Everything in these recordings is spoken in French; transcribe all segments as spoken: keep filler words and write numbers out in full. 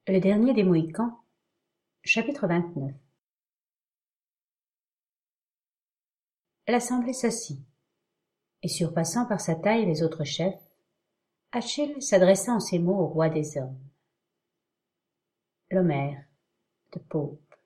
Le dernier des Mohicans, chapitre vingt-neuf. L'assemblée s'assit, et surpassant par sa taille les autres chefs, Achille s'adressa en ces mots au roi des hommes. L'Homère, de Pope.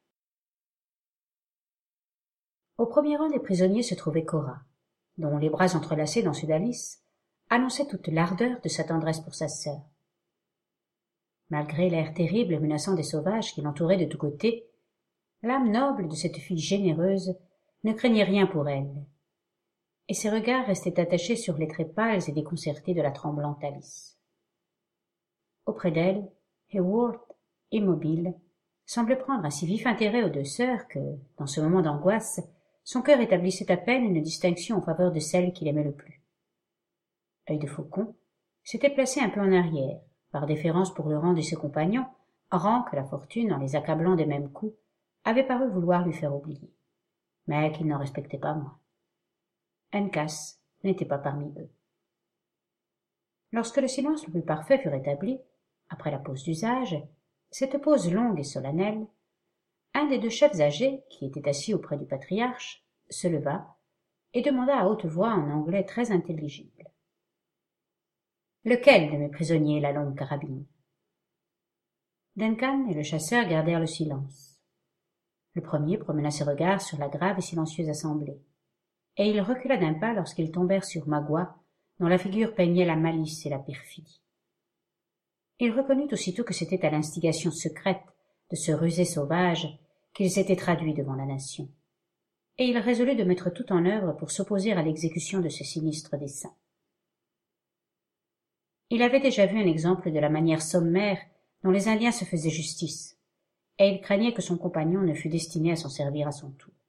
Au premier rang des prisonniers se trouvait Cora, dont les bras entrelacés dans ceux d'Alice annonçaient toute l'ardeur de sa tendresse pour sa sœur. Malgré l'air terrible et menaçant des sauvages qui l'entouraient de tous côtés, l'âme noble de cette fille généreuse ne craignait rien pour elle, et ses regards restaient attachés sur les traits pâles et déconcertés de la tremblante Alice. Auprès d'elle, Heyward, immobile, semblait prendre un si vif intérêt aux deux sœurs que, dans ce moment d'angoisse, son cœur établissait à peine une distinction en faveur de celle qu'il aimait le plus. Œil de Faucon s'était placé un peu en arrière, par déférence pour le rang de ses compagnons, rang que la fortune, en les accablant des mêmes coups, avait paru vouloir lui faire oublier, mais qu'il n'en respectait pas moins. Uncas n'était pas parmi eux. Lorsque le silence le plus parfait fut rétabli, après la pause d'usage, cette pause longue et solennelle, un des deux chefs âgés, qui était assis auprès du patriarche, se leva et demanda à haute voix en anglais très intelligible. « Lequel de mes prisonniers est la longue carabine ?» Duncan et le chasseur gardèrent le silence. Le premier promena ses regards sur la grave et silencieuse assemblée, et il recula d'un pas lorsqu'ils tombèrent sur Magua, dont la figure peignait la malice et la perfidie. Il reconnut aussitôt que c'était à l'instigation secrète de ce rusé sauvage qu'il s'était traduit devant la nation, et il résolut de mettre tout en œuvre pour s'opposer à l'exécution de ce sinistre dessein. Il avait déjà vu un exemple de la manière sommaire dont les Indiens se faisaient justice, et il craignait que son compagnon ne fût destiné à s'en servir à son tour.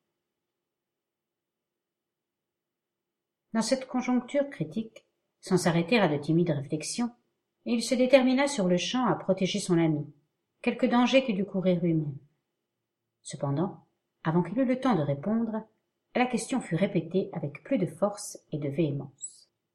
Dans cette conjoncture critique, sans s'arrêter à de timides réflexions, il se détermina sur-le-champ à protéger son ami, quelque danger qu'il dût courir lui-même. Cependant, avant qu'il eût le temps de répondre, la question fut répétée avec plus de force et de véhémence.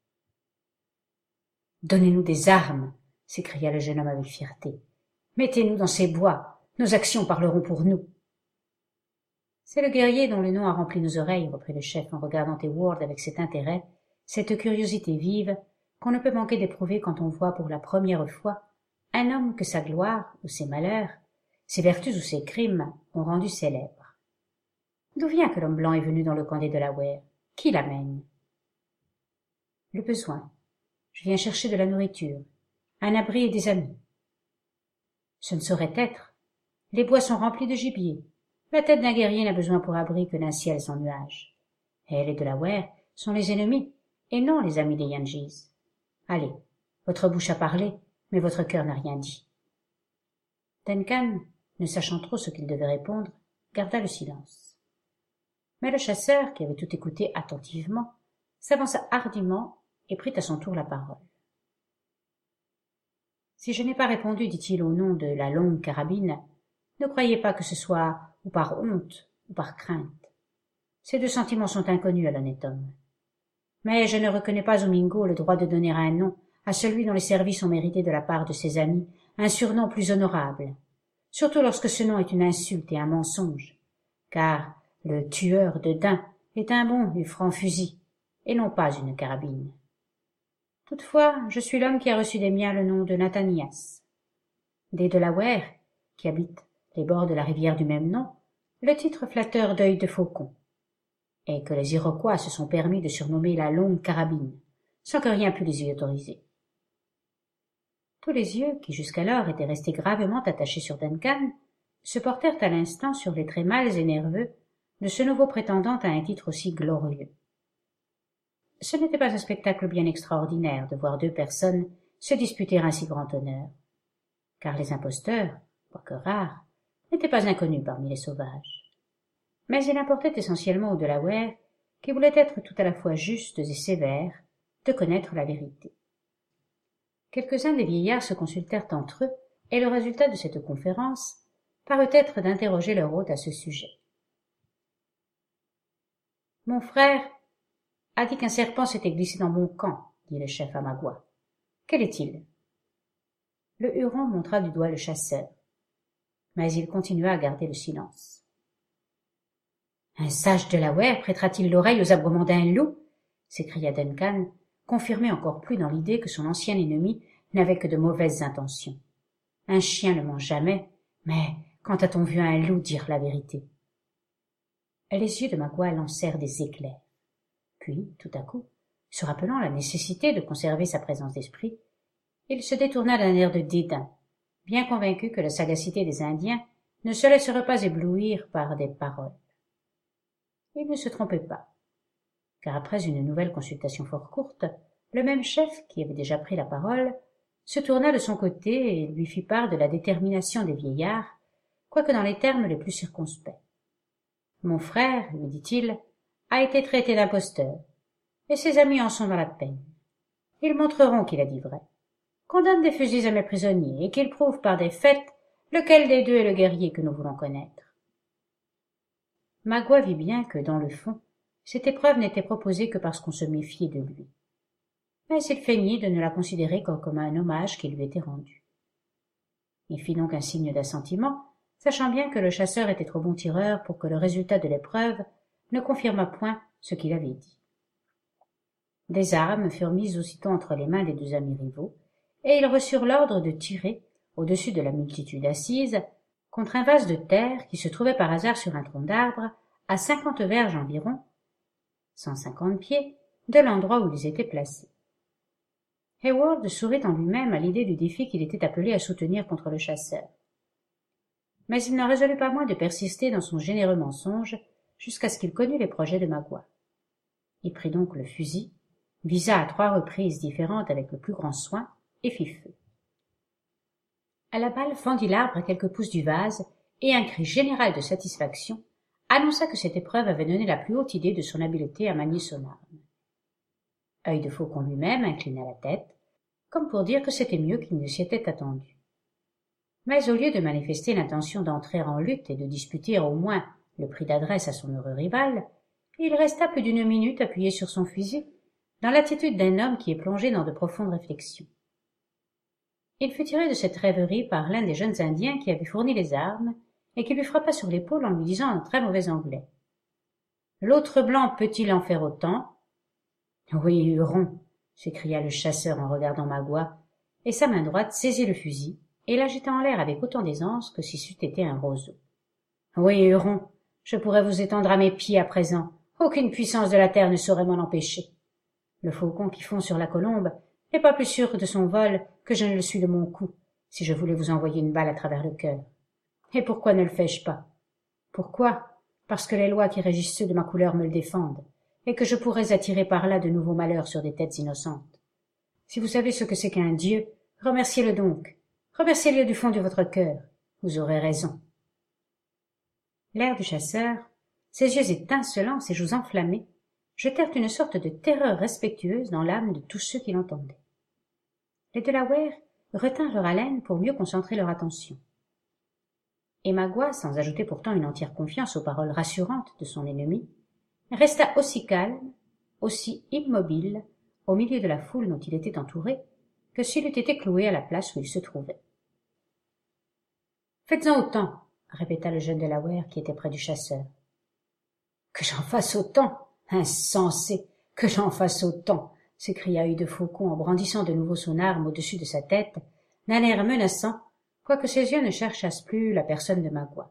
« Donnez-nous des armes !» s'écria le jeune homme avec fierté. « Mettez-nous dans ces bois, nos actions parleront pour nous. » C'est le guerrier dont le nom a rempli nos oreilles, reprit le chef en regardant Heyward avec cet intérêt, cette curiosité vive qu'on ne peut manquer d'éprouver quand on voit pour la première fois un homme que sa gloire ou ses malheurs, ses vertus ou ses crimes ont rendu célèbre. D'où vient que l'homme blanc est venu dans le camp des Delawares? Qui l'amène? Le besoin. Je viens chercher de la nourriture, un abri et des amis. Ce ne saurait être. Les bois sont remplis de gibier. La tête d'un guerrier n'a besoin pour abri que d'un ciel sans nuages. Et les Delawares sont les ennemis, et non les amis des Yangis. Allez, votre bouche a parlé, mais votre cœur n'a rien dit. Duncan, ne sachant trop ce qu'il devait répondre, garda le silence. Mais le chasseur, qui avait tout écouté attentivement, s'avança hardiment et prit à son tour la parole. « Si je n'ai pas répondu, dit-il, au nom de la longue carabine, ne croyez pas que ce soit ou par honte ou par crainte. Ces deux sentiments sont inconnus à l'honnête homme. Mais je ne reconnais pas au Mingo le droit de donner un nom à celui dont les services ont mérité de la part de ses amis un surnom plus honorable, surtout lorsque ce nom est une insulte et un mensonge, car le tueur de daims est un bon et franc fusil, et non pas une carabine. Toutefois, je suis l'homme qui a reçu des miens le nom de Nathanias. Des Delawares, qui habitent les bords de la rivière du même nom, le titre flatteur d'œil de faucon, et que les Iroquois se sont permis de surnommer la longue carabine, sans que rien pût les y autoriser. Tous les yeux, qui jusqu'alors étaient restés gravement attachés sur Duncan, se portèrent à l'instant sur les traits mâles et nerveux de ce nouveau prétendant à un titre aussi glorieux. Ce n'était pas un spectacle bien extraordinaire de voir deux personnes se disputer un si grand honneur, car les imposteurs, quoique rares, n'étaient pas inconnus parmi les sauvages. Mais il importait essentiellement aux Delawares, qui voulaient être tout à la fois justes et sévères, de connaître la vérité. Quelques-uns des vieillards se consultèrent entre eux, et le résultat de cette conférence parut être d'interroger leur hôte à ce sujet. « Mon frère a dit qu'un serpent s'était glissé dans mon camp, dit le chef à Magua. Quel est-il? Le Huron montra du doigt le chasseur, mais il continua à garder le silence. « Un sage Delaware prêtera-t-il l'oreille aux aboiements d'un loup ?» s'écria Duncan, confirmé encore plus dans l'idée que son ancien ennemi n'avait que de mauvaises intentions. Un chien ne ment jamais, mais quand a-t-on vu un loup dire la vérité? Les yeux de Magua lancèrent des éclairs. Puis, tout à coup, se rappelant la nécessité de conserver sa présence d'esprit, il se détourna d'un air de dédain, bien convaincu que la sagacité des Indiens ne se laisserait pas éblouir par des paroles. Il ne se trompait pas, car après une nouvelle consultation fort courte, le même chef, qui avait déjà pris la parole, se tourna de son côté et lui fit part de la détermination des vieillards, quoique dans les termes les plus circonspects. « Mon frère, lui dit-il, a été traité d'imposteur, et ses amis en sont dans la peine. Ils montreront qu'il a dit vrai. Qu'on donne des fusils à mes prisonniers, et qu'ils prouvent par des faits lequel des deux est le guerrier que nous voulons connaître. » Magua vit bien que, dans le fond, cette épreuve n'était proposée que parce qu'on se méfiait de lui. Mais il feignit de ne la considérer que comme un hommage qui lui était rendu. Il fit donc un signe d'assentiment, sachant bien que le chasseur était trop bon tireur pour que le résultat de l'épreuve ne confirmât point ce qu'il avait dit. Des armes furent mises aussitôt entre les mains des deux amis rivaux, et ils reçurent l'ordre de tirer, au-dessus de la multitude assise, contre un vase de terre qui se trouvait par hasard sur un tronc d'arbre, à cinquante verges environ, cent cinquante pieds, de l'endroit où ils étaient placés. Heyward sourit en lui-même à l'idée du défi qu'il était appelé à soutenir contre le chasseur. Mais il n'en résolut pas moins de persister dans son généreux mensonge jusqu'à ce qu'il connût les projets de Magua. Il prit donc le fusil, visa à trois reprises différentes avec le plus grand soin, et fit feu. La balle fendit l'arbre à quelques pouces du vase, et un cri général de satisfaction annonça que cette épreuve avait donné la plus haute idée de son habileté à manier son arme. Œil de Faucon lui-même inclina la tête, comme pour dire que c'était mieux qu'il ne s'y était attendu. Mais au lieu de manifester l'intention d'entrer en lutte et de disputer au moins le prix d'adresse à son heureux rival, il resta plus d'une minute appuyé sur son fusil, dans l'attitude d'un homme qui est plongé dans de profondes réflexions. Il fut tiré de cette rêverie par l'un des jeunes Indiens qui avait fourni les armes et qui lui frappa sur l'épaule en lui disant en très mauvais anglais. « L'autre blanc peut-il en faire autant ?» « Oui, Huron !» s'écria le chasseur en regardant Magua, et sa main droite saisit le fusil et l'agita en l'air avec autant d'aisance que si c'eût été un roseau. « Oui, Huron, je pourrais vous étendre à mes pieds à présent. Aucune puissance de la terre ne saurait m'en empêcher. Le faucon qui fond sur la colombe n'est pas plus sûr de son vol que je ne le suis de mon coup, si je voulais vous envoyer une balle à travers le cœur. Et pourquoi ne le fais-je pas? Pourquoi? Parce que les lois qui régissent ceux de ma couleur me le défendent, et que je pourrais attirer par là de nouveaux malheurs sur des têtes innocentes. Si vous savez ce que c'est qu'un dieu, remerciez-le donc. Remerciez-le du fond de votre cœur. Vous aurez raison. » L'air du chasseur, ses yeux étincelants, ses joues enflammées, jetèrent une sorte de terreur respectueuse dans l'âme de tous ceux qui l'entendaient. Les Delawares retinrent leur haleine pour mieux concentrer leur attention. Et Magua, sans ajouter pourtant une entière confiance aux paroles rassurantes de son ennemi, resta aussi calme, aussi immobile, au milieu de la foule dont il était entouré, que s'il eût été cloué à la place où il se trouvait. « Faites-en autant, » répéta le jeune Delaware qui était près du chasseur. « Que j'en fasse autant, insensé, que j'en fasse autant !» s'écria Œil de Faucon en brandissant de nouveau son arme au-dessus de sa tête, d'un air menaçant, quoique ses yeux ne cherchassent plus la personne de Magua.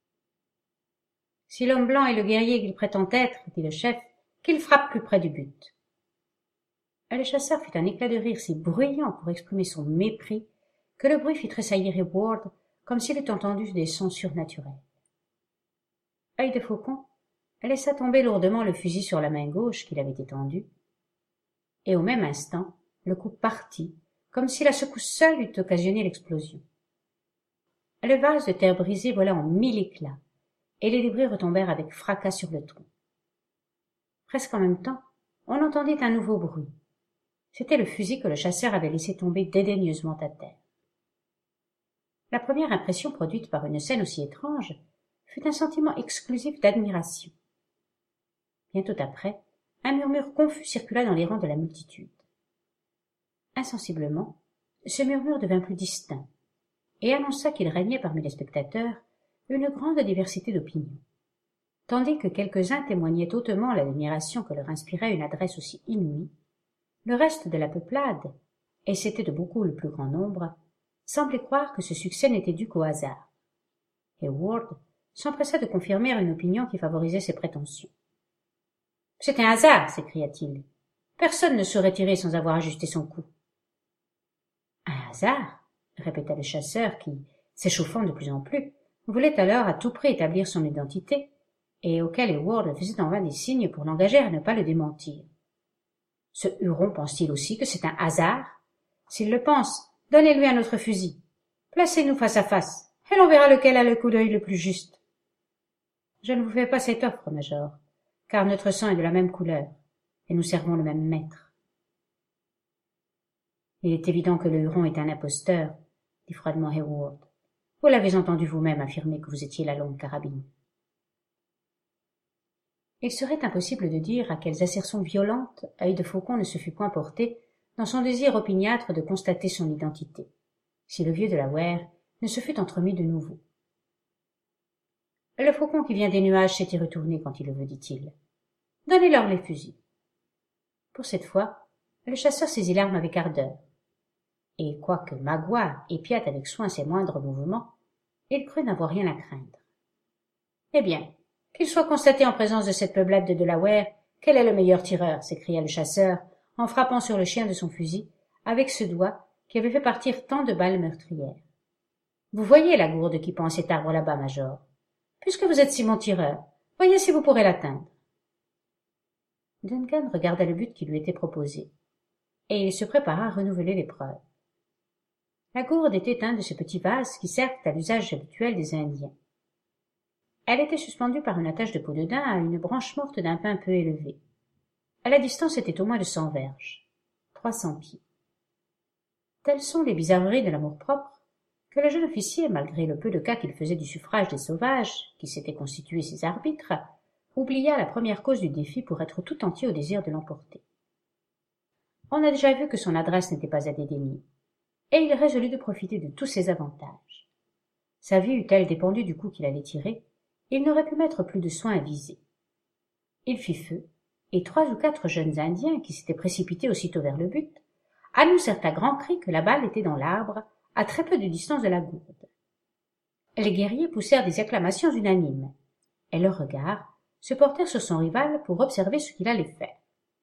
« Si l'homme blanc est le guerrier qu'il prétend être, dit le chef, qu'il frappe plus près du but. » Le chasseur fit un éclat de rire si bruyant pour exprimer son mépris que le bruit fit tressaillir Heyward comme s'il eût entendu des sons surnaturels. Œil de Faucon laissa tomber lourdement le fusil sur la main gauche qu'il avait étendue, et au même instant le coup partit, comme si la secousse seule eût occasionné l'explosion. Le vase de terre brisée vola en mille éclats, et les débris retombèrent avec fracas sur le tronc. Presque en même temps, on entendit un nouveau bruit. C'était le fusil que le chasseur avait laissé tomber dédaigneusement à terre. La première impression produite par une scène aussi étrange fut un sentiment exclusif d'admiration. Bientôt après, un murmure confus circula dans les rangs de la multitude. Insensiblement, ce murmure devint plus distinct, et annonça qu'il régnait parmi les spectateurs une grande diversité d'opinions. Tandis que quelques-uns témoignaient hautement l'admiration que leur inspirait une adresse aussi inouïe, le reste de la peuplade, et c'était de beaucoup le plus grand nombre, semblait croire que ce succès n'était dû qu'au hasard. Hayward s'empressa de confirmer une opinion qui favorisait ses prétentions. « C'est un hasard, s'écria-t-il. Personne ne saurait tirer sans avoir ajusté son coup. »« Un hasard ?» répéta le chasseur qui, s'échauffant de plus en plus, voulait alors à tout prix établir son identité, et auquel Hayward faisait en vain des signes pour l'engager à ne pas le démentir. « Ce Huron pense-t-il aussi que c'est un hasard? S'il le pense, donnez-lui un autre fusil. Placez-nous face à face, et l'on verra lequel a le coup d'œil le plus juste. »« Je ne vous fais pas cette offre, Major, car notre sang est de la même couleur, et nous servons le même maître. »« Il est évident que le Huron est un imposteur, » dit froidement Hayward. « Vous l'avez entendu vous-même affirmer que vous étiez la longue carabine. » Il serait impossible de dire à quelles assertions violentes Œil de Faucon ne se fut point porté dans son désir opiniâtre de constater son identité, si le vieux Delaware ne se fût entremis de nouveau. « Le faucon qui vient des nuages s'est y retourné quand il le veut, dit-il. Donnez-leur les fusils. » Pour cette fois, le chasseur saisit l'arme avec ardeur, et quoique Magua épiât avec soin ses moindres mouvements, il crut n'avoir rien à craindre. « Eh bien, qu'il soit constaté en présence de cette peuplade de Delaware quel est le meilleur tireur, s'écria le chasseur, en frappant sur le chien de son fusil, avec ce doigt qui avait fait partir tant de balles meurtrières. « Vous voyez la gourde qui pend à cet arbre là-bas, Major. Puisque vous êtes si bon tireur, voyez si vous pourrez l'atteindre. » Duncan regarda le but qui lui était proposé, et il se prépara à renouveler l'épreuve. La gourde était un de ces petits vases qui servent à l'usage habituel des Indiens. Elle était suspendue par une attache de peau de daim à une branche morte d'un pin peu élevé. La distance était au moins de cent verges, trois cents pieds. Telles sont les bizarreries de l'amour-propre que le jeune officier, malgré le peu de cas qu'il faisait du suffrage des sauvages, qui s'étaient constitués ses arbitres, oublia la première cause du défi pour être tout entier au désir de l'emporter. On a déjà vu que son adresse n'était pas à dédaigner, et il résolut de profiter de tous ses avantages. Sa vie eût-elle dépendu du coup qu'il allait tirer, il n'aurait pu mettre plus de soin à viser. Il fit feu, et trois ou quatre jeunes Indiens, qui s'étaient précipités aussitôt vers le but, annoncèrent à grands cris que la balle était dans l'arbre, à très peu de distance de la gourde. Les guerriers poussèrent des acclamations unanimes, et leurs regards se portèrent sur son rival pour observer ce qu'il allait faire.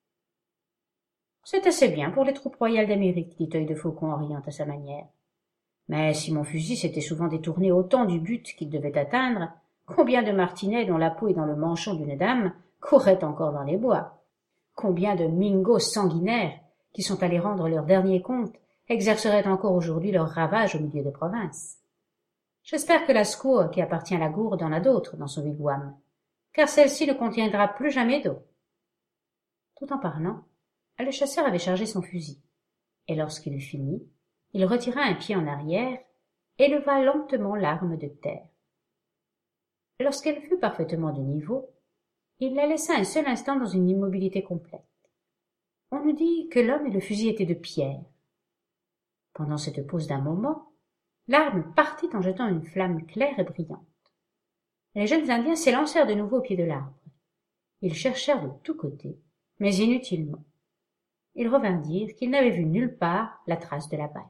« C'est assez bien pour les troupes royales d'Amérique, dit Œil de Faucon en riant à sa manière. Mais si mon fusil s'était souvent détourné autant du but qu'il devait atteindre, combien de martinets dont la peau est dans le manchon d'une dame couraient encore dans les bois? Combien de Mingos sanguinaires, qui sont allés rendre leur dernier compte, exerceraient encore aujourd'hui leurs ravages au milieu des provinces? J'espère que la squaw qui appartient à la gourde en a d'autres dans son wigwam, car celle-ci ne contiendra plus jamais d'eau. » Tout en parlant, le chasseur avait chargé son fusil, et lorsqu'il eut fini, il retira un pied en arrière et leva lentement l'arme de terre. Lorsqu'elle fut parfaitement de niveau, il la laissa un seul instant dans une immobilité complète. On nous dit que l'homme et le fusil étaient de pierre. Pendant cette pause d'un moment, l'arme partit en jetant une flamme claire et brillante. Les jeunes Indiens s'élancèrent de nouveau au pied de l'arbre. Ils cherchèrent de tous côtés, mais inutilement. Ils revinrent dire qu'ils n'avaient vu nulle part la trace de la balle.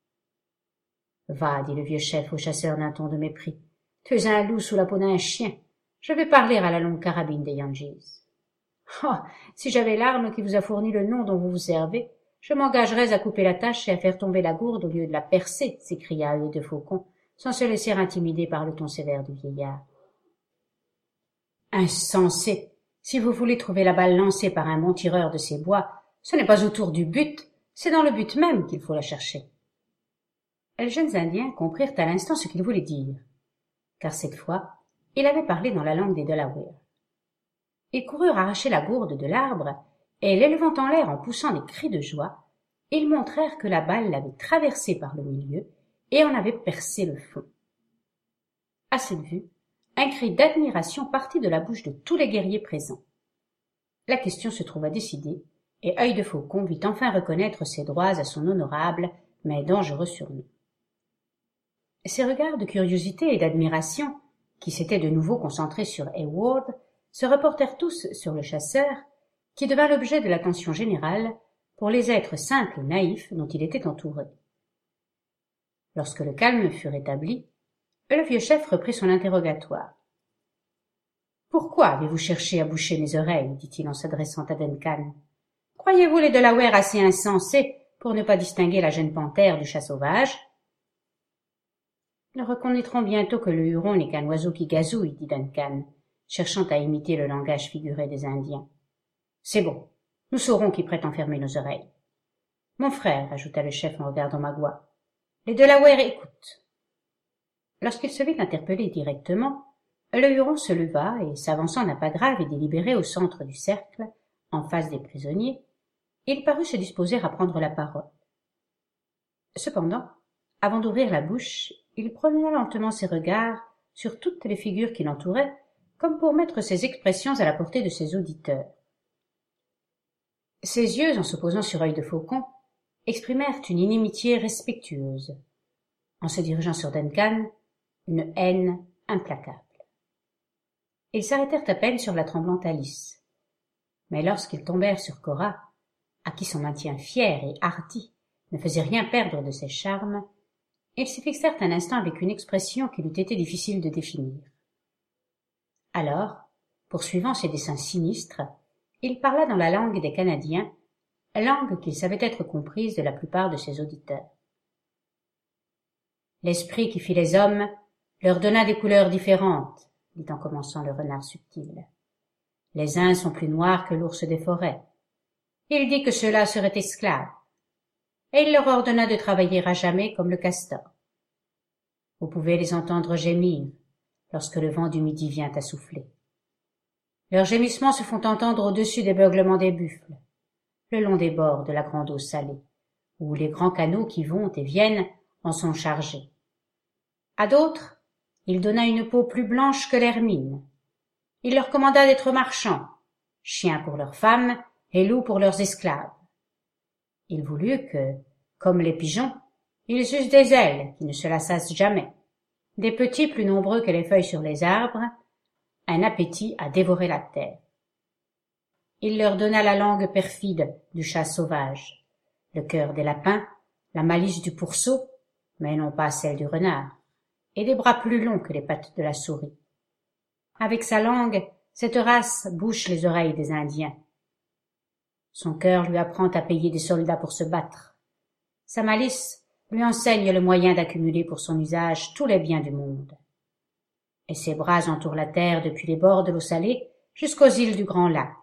« Va, dit le vieux chef au chasseur d'un ton de mépris, tu es un loup sous la peau d'un chien. Je vais parler à la longue carabine des Yankees. Oh, si j'avais l'arme qui vous a fourni le nom dont vous vous servez, je m'engagerais à couper la tâche et à faire tomber la gourde au lieu de la percer, s'écria Œil de Faucon, sans se laisser intimider par le ton sévère du vieillard. Insensé! Si vous voulez trouver la balle lancée par un bon tireur de ces bois, ce n'est pas autour du but, c'est dans le but même qu'il faut la chercher. Les jeunes Indiens comprirent à l'instant ce qu'il voulait dire, car cette fois, il avait parlé dans la langue des Delaware. Ils coururent arracher la gourde de l'arbre, et l'élevant en l'air en poussant des cris de joie, ils montrèrent que la balle l'avait traversé par le milieu et en avait percé le fond. À cette vue, un cri d'admiration partit de la bouche de tous les guerriers présents. La question se trouva décidée, et Œil de Faucon vit enfin reconnaître ses droits à son honorable mais dangereux surnom. Ses regards de curiosité et d'admiration, qui s'étaient de nouveau concentrés sur Heyward, se reportèrent tous sur le chasseur, qui devint l'objet de l'attention générale pour les êtres simples et naïfs dont il était entouré. Lorsque le calme fut rétabli, le vieux chef reprit son interrogatoire. « Pourquoi avez-vous cherché à boucher mes oreilles ?» dit-il en s'adressant à Duncan. « Croyez-vous les Delawares assez insensés pour ne pas distinguer la jeune panthère du chat sauvage ?»« Nous reconnaîtrons bientôt que le huron n'est qu'un oiseau qui gazouille, » dit Duncan, cherchant à imiter le langage figuré des Indiens. « C'est bon, nous saurons qui prétend fermer nos oreilles. »« Mon frère, » ajouta le chef en regardant Magua, « les Delawares écoutent. » Lorsqu'il se vit interpellé directement, le Huron se leva et, s'avançant d'un pas grave et délibéré au centre du cercle, en face des prisonniers, il parut se disposer à prendre la parole. Cependant, avant d'ouvrir la bouche, il promena lentement ses regards sur toutes les figures qui l'entouraient, comme pour mettre ses expressions à la portée de ses auditeurs. Ses yeux, en se posant sur Œil de Faucon, exprimèrent une inimitié respectueuse. En se dirigeant sur Duncan, une haine implacable. Ils s'arrêtèrent à peine sur la tremblante Alice. Mais lorsqu'ils tombèrent sur Cora, à qui son maintien fier et hardi ne faisait rien perdre de ses charmes, ils s'y fixèrent un instant avec une expression qu'il eût été difficile de définir. Alors, poursuivant ses desseins sinistres, il parla dans la langue des Canadiens, langue qu'il savait être comprise de la plupart de ses auditeurs. L'esprit qui fit les hommes leur donna des couleurs différentes, dit en commençant le renard subtil. Les uns sont plus noirs que l'ours des forêts. Il dit que ceux-là seraient esclaves, et il leur ordonna de travailler à jamais comme le castor. Vous pouvez les entendre gémir lorsque le vent du midi vient à souffler. Leurs gémissements se font entendre au-dessus des beuglements des buffles, le long des bords de la grande eau salée, où les grands canaux qui vont et viennent en sont chargés. À d'autres, il donna une peau plus blanche que l'hermine. Il leur commanda d'être marchands, chiens pour leurs femmes et loups pour leurs esclaves. Il voulut que, comme les pigeons, ils eussent des ailes qui ne se lassassent jamais, des petits plus nombreux que les feuilles sur les arbres, un appétit à dévorer la terre. Il leur donna la langue perfide du chat sauvage, le cœur des lapins, la malice du pourceau, mais non pas celle du renard, et des bras plus longs que les pattes de la souris. Avec sa langue, cette race bouche les oreilles des Indiens. Son cœur lui apprend à payer des soldats pour se battre. Sa malice lui enseigne le moyen d'accumuler pour son usage tous les biens du monde. Et ses bras entourent la terre depuis les bords de l'eau salée jusqu'aux îles du Grand Lac.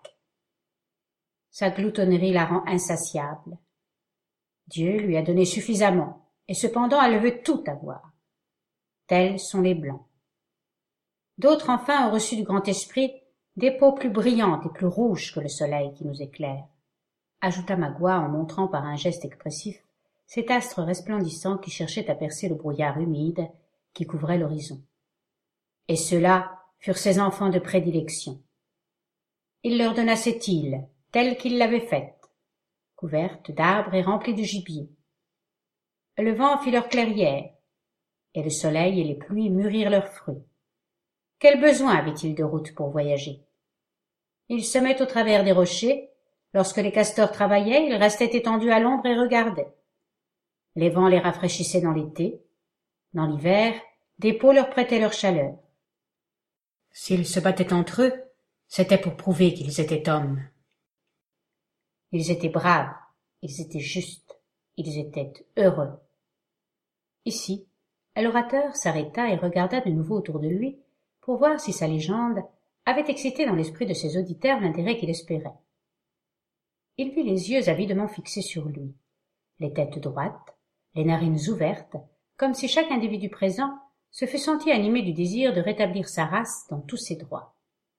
Sa gloutonnerie la rend insatiable. Dieu lui a donné suffisamment, et cependant elle veut tout avoir. Tels sont les Blancs. D'autres enfin ont reçu du grand esprit des peaux plus brillantes et plus rouges que le soleil qui nous éclaire, ajouta Magua en montrant par un geste expressif cet astre resplendissant qui cherchait à percer le brouillard humide qui couvrait l'horizon. Et ceux-là furent ses enfants de prédilection. Il leur donna cette île, telle qu'il l'avait faite, couverte d'arbres et remplie de gibier. Le vent fit leur clairière, et le soleil et les pluies mûrirent leurs fruits. Quel besoin avaient-ils de route pour voyager? Ils semaient au travers des rochers. Lorsque les castors travaillaient, ils restaient étendus à l'ombre et regardaient. Les vents les rafraîchissaient dans l'été. Dans l'hiver, des peaux leur prêtaient leur chaleur. S'ils se battaient entre eux, c'était pour prouver qu'ils étaient hommes. Ils étaient braves, ils étaient justes, ils étaient heureux. Ici, l'orateur s'arrêta et regarda de nouveau autour de lui pour voir si sa légende avait excité dans l'esprit de ses auditeurs l'intérêt qu'il espérait. Il vit les yeux avidement fixés sur lui, les têtes droites, les narines ouvertes, comme si chaque individu présent se fût senti animé du désir de rétablir sa race dans tous ses droits.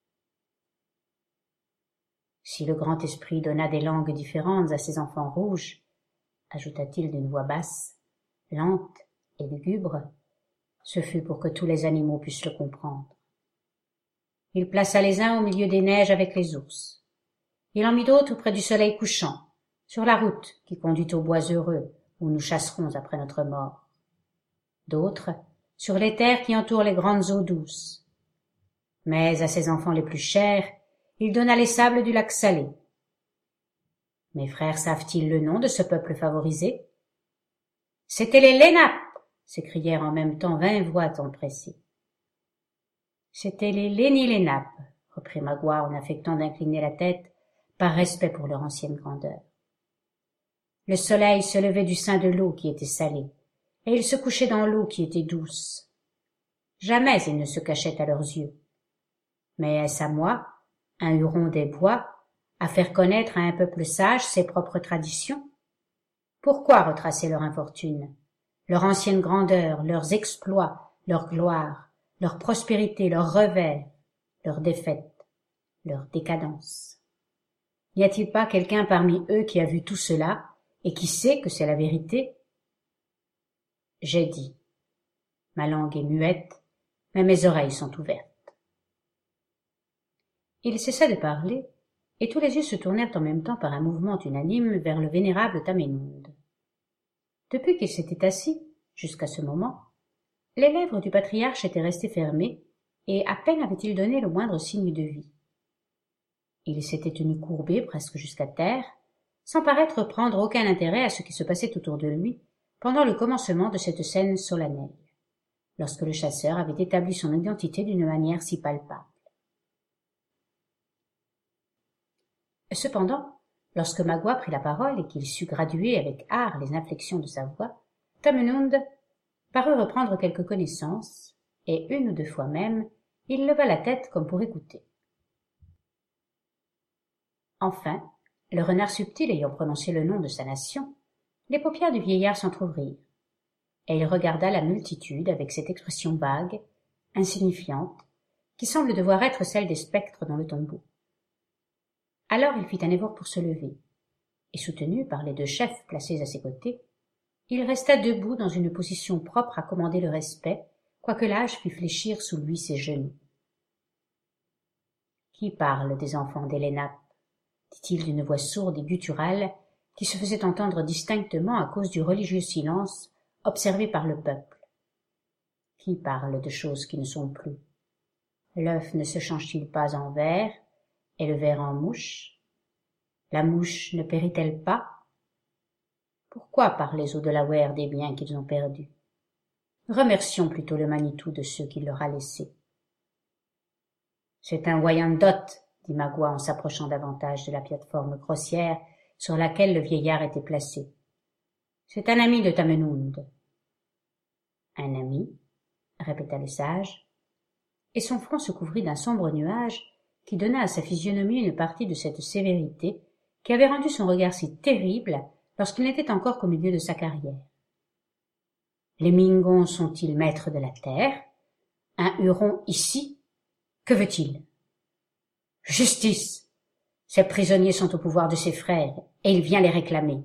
Si le grand esprit donna des langues différentes à ses enfants rouges, ajouta-t-il d'une voix basse, lente et lugubre, ce fut pour que tous les animaux puissent le comprendre. Il plaça les uns au milieu des neiges avec les ours. Il en mit d'autres près du soleil couchant, sur la route qui conduit aux bois heureux où nous chasserons après notre mort. D'autres sur les terres qui entourent les grandes eaux douces. Mais à ses enfants les plus chers, il donna les sables du lac Salé. Mes frères savent-ils le nom de ce peuple favorisé? C'étaient les Lénape, s'écrièrent en même temps vingt voix empressées. C'étaient les Lenni Lénape, reprit Magua en affectant d'incliner la tête par respect pour leur ancienne grandeur. Le soleil se levait du sein de l'eau qui était salée, et il se couchait dans l'eau qui était douce. Jamais il ne se cachait à leurs yeux. Mais est-ce à moi, un Huron des bois, à faire connaître à un peuple sage ses propres traditions? Pourquoi retracer leur infortune, leur ancienne grandeur, leurs exploits, leur gloire, leur prospérité, leurs revers, leurs défaites, leur décadence? N'y a-t-il pas quelqu'un parmi eux qui a vu tout cela et qui sait que c'est la vérité? J'ai dit. Ma langue est muette, mais mes oreilles sont ouvertes. Il cessa de parler, et tous les yeux se tournèrent en même temps par un mouvement unanime vers le vénérable Tamenund. Depuis qu'il s'était assis, jusqu'à ce moment, les lèvres du patriarche étaient restées fermées, et à peine avait-il donné le moindre signe de vie. Il s'était tenu courbé presque jusqu'à terre, sans paraître prendre aucun intérêt à ce qui se passait autour de lui pendant le commencement de cette scène solennelle, lorsque le chasseur avait établi son identité d'une manière si palpable. Cependant, lorsque Magua prit la parole et qu'il sut graduer avec art les inflexions de sa voix, Tamenund parut reprendre quelque connaissance, et une ou deux fois même, il leva la tête comme pour écouter. Enfin, le renard subtil ayant prononcé le nom de sa nation, les paupières du vieillard s'entr'ouvrirent, et il regarda la multitude avec cette expression vague, insignifiante, qui semble devoir être celle des spectres dans le tombeau. Alors il fit un effort pour se lever, et soutenu par les deux chefs placés à ses côtés, il resta debout dans une position propre à commander le respect, quoique l'âge fît fléchir sous lui ses genoux. « Qui parle des enfants des Lénape ?» dit-il d'une voix sourde et gutturale qui se faisait entendre distinctement à cause du religieux silence observé par le peuple. « Qui parle de choses qui ne sont plus? L'œuf ne se change-t-il pas en ver, et le ver en mouche? La mouche ne périt-elle pas? Pourquoi parlez aux Delawares des biens qu'ils ont perdus? Remercions plutôt le Manitou de ceux qu'il leur a laissés. »« C'est un Wyandot, » dit Magua en s'approchant davantage de la plateforme grossière sur laquelle le vieillard était placé. « C'est un ami de Tamenund. »« Un ami ?» répéta le sage, et son front se couvrit d'un sombre nuage qui donna à sa physionomie une partie de cette sévérité qui avait rendu son regard si terrible lorsqu'il n'était encore qu'au milieu de sa carrière. Les Mingons sont-ils maîtres de la terre? Un Huron ici? Que veut-il? Justice! Ces prisonniers sont au pouvoir de ses frères, et il vient les réclamer.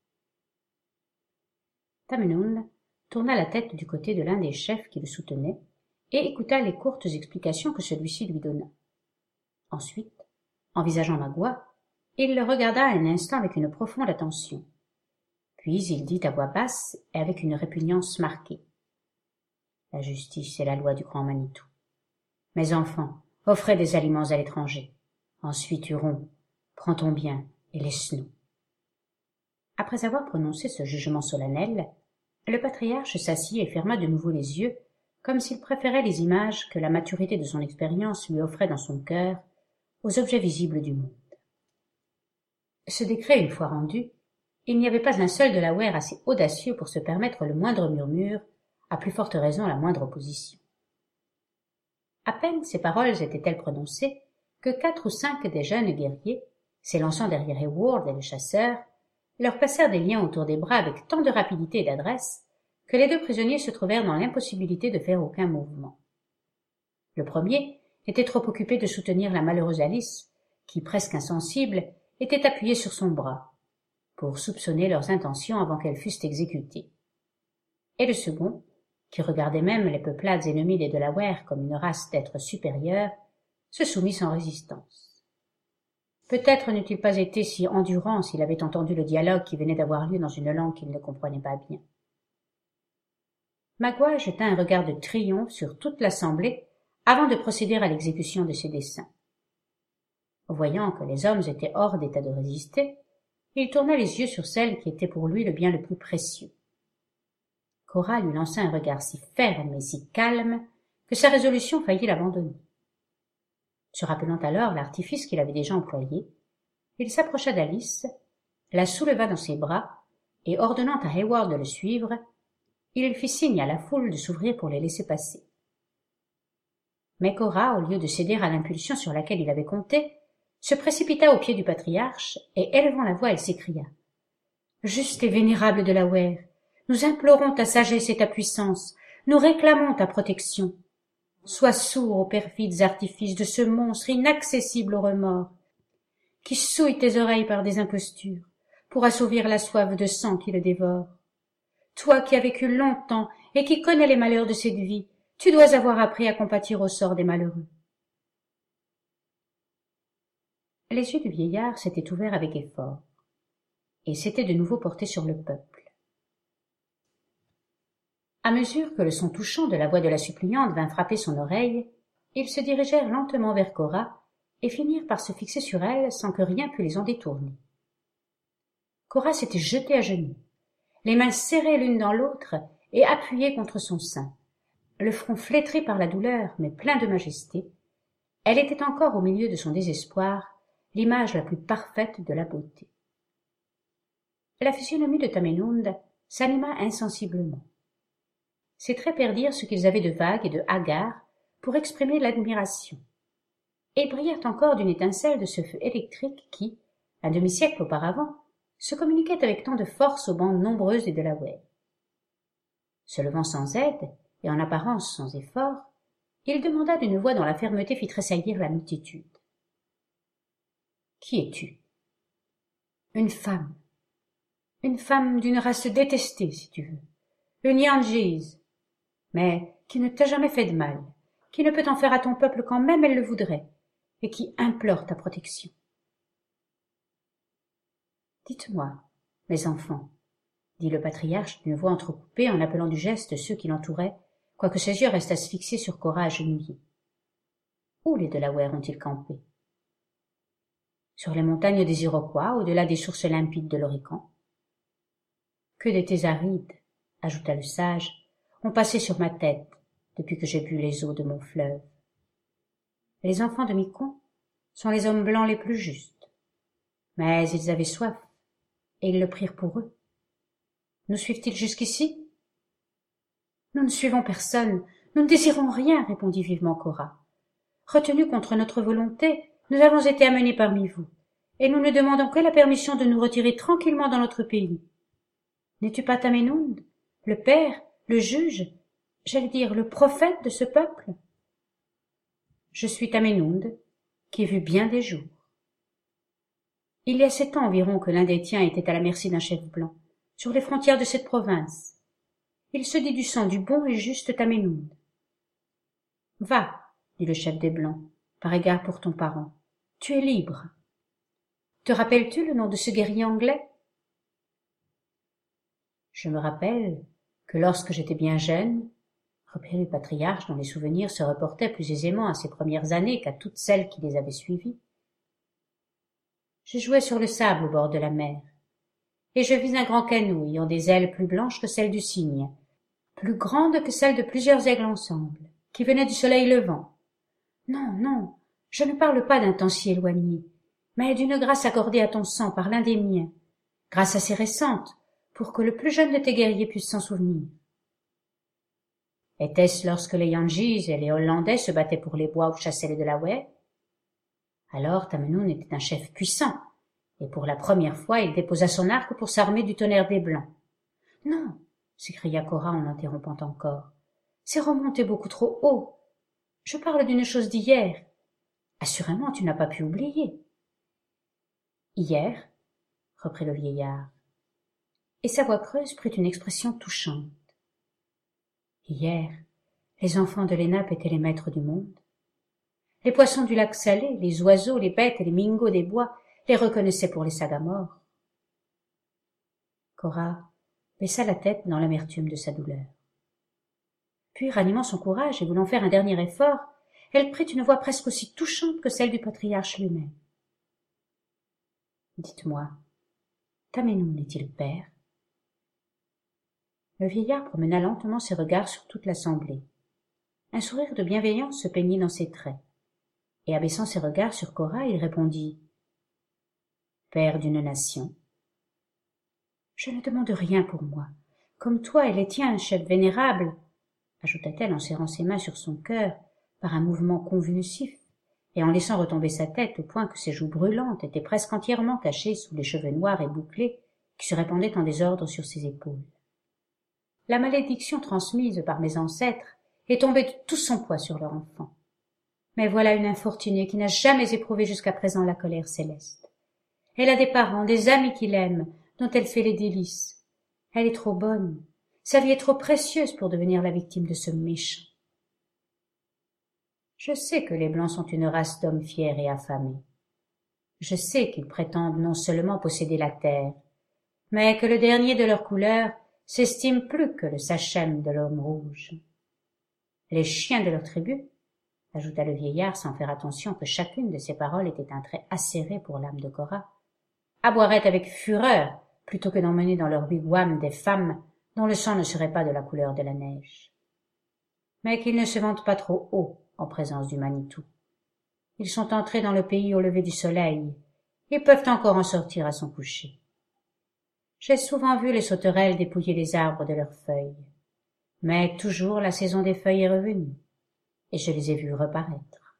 Tamenund tourna la tête du côté de l'un des chefs qui le soutenait, et écouta les courtes explications que celui-ci lui donna. Ensuite, envisageant Magua, il le regarda un instant avec une profonde attention. Puis il dit à voix basse et avec une répugnance marquée. « La justice est la loi du grand Manitou. Mes enfants, offrez des aliments à l'étranger. Ensuite, Huron, prends ton bien et laisse-nous. » Après avoir prononcé ce jugement solennel, le patriarche s'assit et ferma de nouveau les yeux, comme s'il préférait les images que la maturité de son expérience lui offrait dans son cœur aux objets visibles du monde. Ce décret une fois rendu, il n'y avait pas un seul Delaware assez audacieux pour se permettre le moindre murmure, à plus forte raison la moindre opposition. À peine ces paroles étaient-elles prononcées que quatre ou cinq des jeunes guerriers, s'élançant derrière Heyward et le chasseur, leur passèrent des liens autour des bras avec tant de rapidité et d'adresse que les deux prisonniers se trouvèrent dans l'impossibilité de faire aucun mouvement. Le premier était trop occupé de soutenir la malheureuse Alice, qui, presque insensible, était appuyée sur son bras, pour soupçonner leurs intentions avant qu'elles fussent exécutées. Et le second, qui regardait même les peuplades ennemies des Delawares comme une race d'êtres supérieurs, se soumit sans résistance. Peut-être n'eût-il pas été si endurant s'il avait entendu le dialogue qui venait d'avoir lieu dans une langue qu'il ne comprenait pas bien. Magua jeta un regard de triomphe sur toute l'assemblée avant de procéder à l'exécution de ses desseins. Voyant que les hommes étaient hors d'état de résister, il tourna les yeux sur celle qui était pour lui le bien le plus précieux. Cora lui lança un regard si ferme et si calme que sa résolution faillit l'abandonner. Se rappelant alors l'artifice qu'il avait déjà employé, il s'approcha d'Alice, la souleva dans ses bras, et ordonnant à Hayward de le suivre, il fit signe à la foule de s'ouvrir pour les laisser passer. Mais Cora, au lieu de céder à l'impulsion sur laquelle il avait compté, se précipita aux pieds du patriarche, et élevant la voix, elle s'écria. « Juste et vénérable Delaware, nous implorons ta sagesse et ta puissance, nous réclamons ta protection. Sois sourd aux perfides artifices de ce monstre inaccessible au remords, qui souille tes oreilles par des impostures, pour assouvir la soif de sang qui le dévore. Toi qui as vécu longtemps et qui connais les malheurs de cette vie, tu dois avoir appris à compatir au sort des malheureux. » Les yeux du vieillard s'étaient ouverts avec effort, et s'étaient de nouveau portés sur le peuple. À mesure que le son touchant de la voix de la suppliante vint frapper son oreille, ils se dirigèrent lentement vers Cora et finirent par se fixer sur elle sans que rien pût les en détourner. Cora s'était jetée à genoux, les mains serrées l'une dans l'autre et appuyées contre son sein, le front flétri par la douleur mais plein de majesté. Elle était encore au milieu de son désespoir, l'image la plus parfaite de la beauté. La physionomie de Tamenund s'anima insensiblement. Ses traits perdirent ce qu'ils avaient de vague et de hagard pour exprimer l'admiration, et brillèrent encore d'une étincelle de ce feu électrique qui, un demi-siècle auparavant, se communiquait avec tant de force aux bandes nombreuses des Delaware. Se levant sans aide, et en apparence sans effort, il demanda d'une voix dont la fermeté fit tressaillir la multitude. « Qui es-tu » ? « Une femme. Une femme d'une race détestée, si tu veux. Une Yangise, mais qui ne t'a jamais fait de mal, qui ne peut en faire à ton peuple quand même elle le voudrait, et qui implore ta protection. » « Dites-moi, mes enfants, » dit le patriarche d'une voix entrecoupée en appelant du geste ceux qui l'entouraient, quoique ses yeux restassent fixés sur Cora agenouillée. « Où les Delaware ont-ils campé ?»« Sur les montagnes des Iroquois, au-delà des sources limpides de l'Orican. »« Que d'étés arides, » ajouta le sage, « ont passé sur ma tête depuis que j'ai bu les eaux de mon fleuve. Les enfants de Micon sont les hommes blancs les plus justes, mais ils avaient soif, et ils le prirent pour eux. Nous suivent-ils jusqu'ici ? » « Nous ne suivons personne, nous ne désirons rien, » répondit vivement Cora. « Retenus contre notre volonté, nous avons été amenés parmi vous, et nous ne demandons que la permission de nous retirer tranquillement dans notre pays. N'es-tu pas Tamenund, le père, le juge, j'allais dire le prophète de ce peuple ? » Je suis Tamenund, qui ai vu bien des jours. Il y a sept ans environ que l'un des tiens était à la merci d'un chef blanc, sur les frontières de cette province. Il se dit du sang du bon et juste Tamenund. « Va, » dit le chef des Blancs, par égard pour ton parent, tu es libre. Te rappelles-tu le nom de ce guerrier anglais ? Je me rappelle que lorsque j'étais bien jeune, reprit le patriarche dont les souvenirs se reportaient plus aisément à ses premières années qu'à toutes celles qui les avaient suivies, je jouais sur le sable au bord de la mer, et je vis un grand canot ayant des ailes plus blanches que celles du cygne, plus grandes que celles de plusieurs aigles ensemble, qui venaient du soleil levant. Non, non, je ne parle pas d'un temps si éloigné, mais d'une grâce accordée à ton sang par l'un des miens, grâce assez récente, pour que le plus jeune de tes guerriers puisse s'en souvenir. Était-ce lorsque les Yangis et les Hollandais se battaient pour les bois où chassaient les Delaware ? Alors Tamenund était un chef puissant, et pour la première fois il déposa son arc pour s'armer du tonnerre des Blancs. « Non !» s'écria Cora en l'interrompant encore. « C'est remonté beaucoup trop haut. Je parle d'une chose d'hier. Assurément, tu n'as pas pu oublier. »« Hier ?» reprit le vieillard, et sa voix creuse prit une expression touchante. « Hier, les enfants de l'Énape étaient les maîtres du monde. Les poissons du lac Salé, les oiseaux, les bêtes et les mingos des bois les reconnaissaient pour les sagamores. » Cora baissa la tête dans l'amertume de sa douleur. Puis, ranimant son courage et voulant faire un dernier effort, elle prit une voix presque aussi touchante que celle du patriarche lui-même. « Dites-moi, Tamenund est-il père ?» Le vieillard promena lentement ses regards sur toute l'assemblée. Un sourire de bienveillance se peignit dans ses traits, et abaissant ses regards sur Cora, il répondit « Père d'une nation. »« Je ne demande rien pour moi. Comme toi et les tiens, chef vénérable, » ajouta-t-elle en serrant ses mains sur son cœur par un mouvement convulsif et en laissant retomber sa tête au point que ses joues brûlantes étaient presque entièrement cachées sous les cheveux noirs et bouclés qui se répandaient en désordre sur ses épaules. La malédiction transmise par mes ancêtres est tombée de tout son poids sur leur enfant. Mais voilà une infortunée qui n'a jamais éprouvé jusqu'à présent la colère céleste. Elle a des parents, des amis qui l'aiment, dont elle fait les délices. Elle est trop bonne. Sa vie est trop précieuse pour devenir la victime de ce méchant. Je sais que les Blancs sont une race d'hommes fiers et affamés. Je sais qu'ils prétendent non seulement posséder la terre, mais que le dernier de leur couleur s'estime plus que le sachem de l'homme rouge. Les chiens de leur tribu, ajouta le vieillard sans faire attention que chacune de ses paroles était un trait acéré pour l'âme de Cora, aboieraient avec fureur plutôt que d'emmener dans leur wigwam des femmes dont le sang ne serait pas de la couleur de la neige. Mais qu'ils ne se vantent pas trop haut en présence du Manitou. Ils sont entrés dans le pays au lever du soleil et peuvent encore en sortir à son coucher. J'ai souvent vu les sauterelles dépouiller les arbres de leurs feuilles, mais toujours la saison des feuilles est revenue, et je les ai vus reparaître.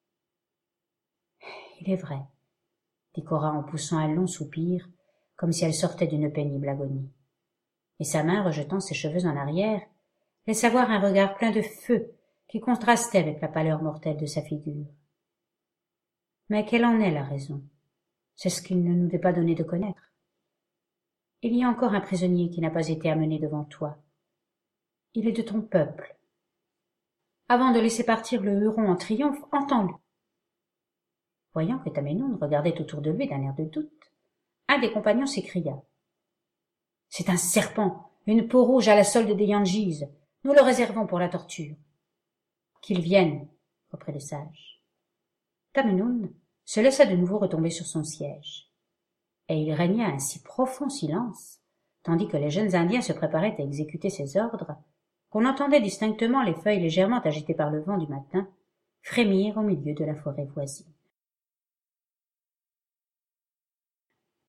Il est vrai, dit Cora en poussant un long soupir, comme si elle sortait d'une pénible agonie. Et sa main, rejetant ses cheveux en arrière, laissa voir un regard plein de feu qui contrastait avec la pâleur mortelle de sa figure. Mais quelle en est la raison? C'est ce qu'il ne nous est pas donné de connaître. Il y a encore un prisonnier qui n'a pas été amené devant toi. Il est de ton peuple. Avant de laisser partir le Huron en triomphe, entends-le. Voyant que Tamenund regardait autour de lui d'un air de doute, un des compagnons s'écria. « C'est un serpent, une peau rouge à la solde des Yangis. Nous le réservons pour la torture. »« Qu'il vienne, » reprit le sage. Tamenund se laissa de nouveau retomber sur son siège, et il régna un si profond silence, tandis que les jeunes Indiens se préparaient à exécuter ses ordres, qu'on entendait distinctement les feuilles légèrement agitées par le vent du matin frémir au milieu de la forêt voisine.